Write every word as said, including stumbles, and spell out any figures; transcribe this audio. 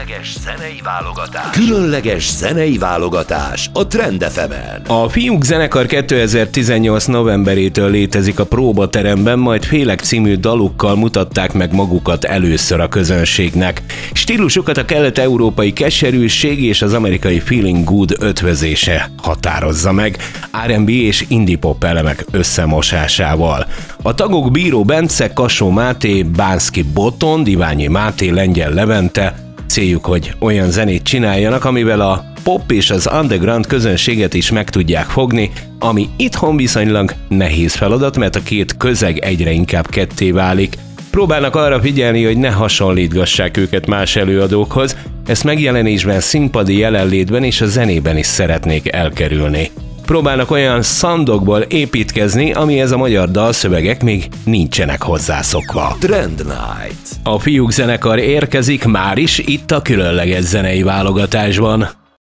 Különleges zenei válogatás. Különleges zenei válogatás a Trend ef emen. A Fiúk zenekar kétezer-tizennyolc novemberétől létezik a próbateremben, majd Félek című dalukkal mutatták meg magukat először a közönségnek. Stílusukat a kelet-európai keserűség és az amerikai feeling good ötvözése határozza meg, er és bé és indie pop elemek összemosásával. A tagok Bíró Bence, Kassó Máté, Bánszky Botond, Iványi Máté, Lengyel Levente. Céljuk, hogy olyan zenét csináljanak, amivel a pop és az underground közönséget is meg tudják fogni, ami itthon viszonylag nehéz feladat, mert a két közeg egyre inkább ketté válik. Próbálnak arra figyelni, hogy ne hasonlítgassák őket más előadókhoz, ezt megjelenésben, színpadi jelenlétben és a zenében is szeretnék elkerülni. Próbálnak olyan szandokból építkezni, amihez a magyar dalszövegek még nincsenek hozzászokva. Trend Night. A Fiúk zenekar érkezik már is itt a különleges zenei válogatásban.